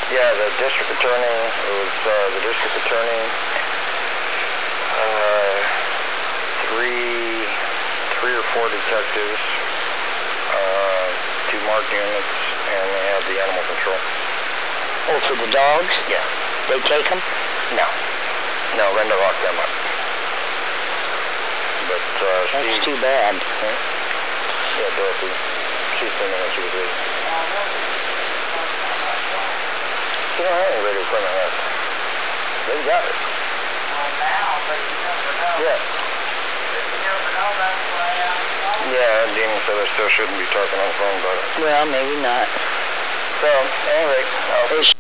Yeah, the district attorney, it was the district attorney, three or four detectives, 2 marked units, and they had the animal control. Oh, for the dogs? Yeah. They take them? No. No, then they lock them up. But That's too bad. Yeah, Dorothy. She's seen me when she was leaving. She don't have any radio equipment left. They've got it. Well, now, but you never know. Yeah. You never know, that's why I'm... Yeah, Dean said I still shouldn't be talking on the phone about it. Well, maybe not. So, anyway,